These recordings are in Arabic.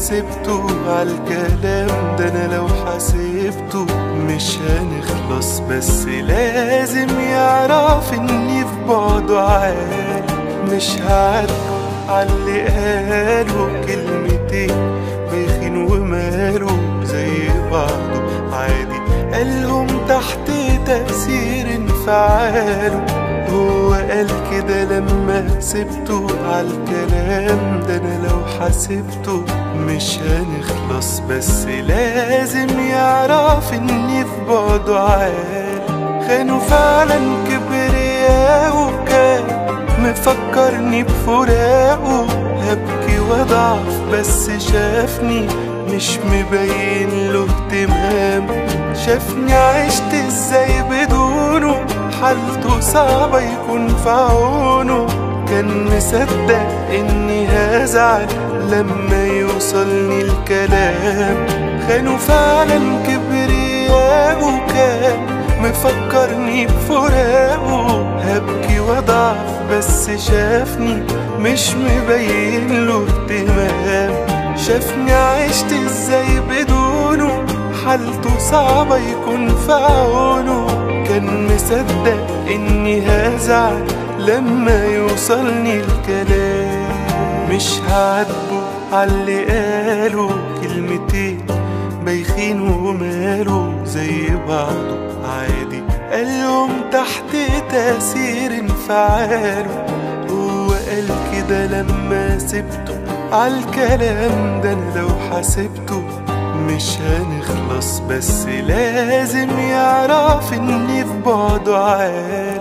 سبته عالكلام ده انا لو حسبته مش هنخلص، بس لازم يعرف اني في بعده عال. مش هعاتبه عاللي قاله كلمتين بايخين وماله زي بعضه عادي، قالهم تحت تأثير انفعاله. هو قال كده لما سبته عالكلام ده انا لو حسبته مش هنخلص، بس لازم يعرف اني في بعده عال. خانوا فعلا كبرياءه، كان مفكرني بفراقه. هبكي واضعف بس شافني مش مبين له اهتمام، شافني عشت ازاي بدونه، حالته صعبة يكون في عونه. كان مصدق اني هزعل لما يوصلني الكلام. خانوا فعلا كبرياءه، كان مفكرني بفراقه. هبكي واضعف بس شافني مش مبين له اهتمام، شافني عشت ازاي بدونه، حالته صعبة يكون في عونه. كان مصدق اني هزعل لما يوصلني الكلام. مش هعاتبه عاللي قاله كلمتين بايخين وماله زي بعضه عادي، قالهم تحت تأثير انفعاله. هو قال كده لما سبته عالكلام ده انا لو حسبته مش هنخلص، بس لازم يعرف اني في بعده عال.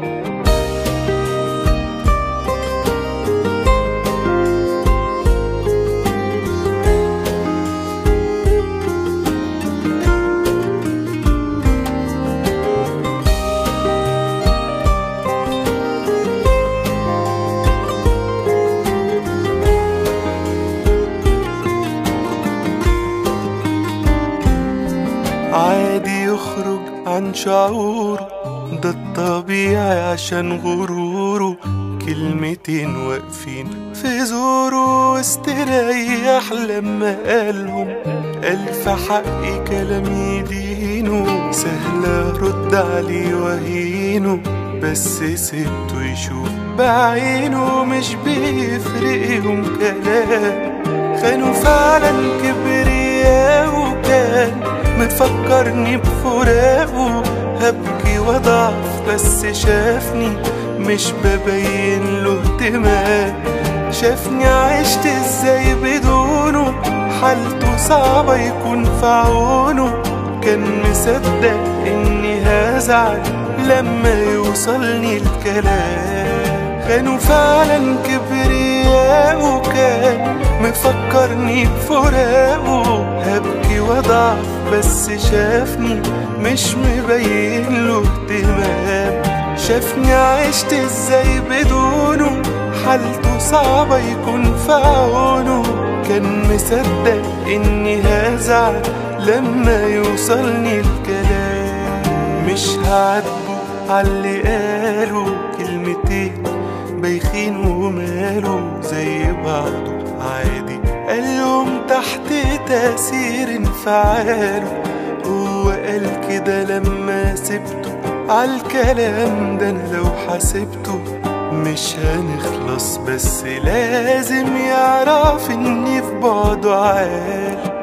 عادي يخرج عن شعوره، ده الطبيعي عشان غروره. كلمتين واقفين في زوره واستريح لما قالهم، قال في حقي كلام يدينه. سهل ارد عليه وهينه، بس سبته يشوف بعينه مش بيفرق يوم كلام. خانوا فعلا كبرياءه، كان مفكرني بفراقه. هبكي واضعف بس شافني مش ببين له اهتمام، شافني عشت ازاي بدونه، حالته صعبة يكون في عونه. كان مصدق اني هزعل لما يوصلني الكلام. خانوا فعلا كبرياءه، كان مفكرني بفراقه. هبكي واضعف بس شافني مش مبين له اهتمام، شافني عشت ازاي بدونه، حالته صعبة يكون في عونه. كان مصدق اني هزعل لما يوصلني الكلام. مش هعاتبه عاللي قاله كلمتين بايخين وماله زي بعضه عادي، قالهم تحت تأثير انفعاله. هو قال كده لما سبته عالكلام ده انا لو حسبته مش هنخلص، بس لازم يعرف اني في بعده عال.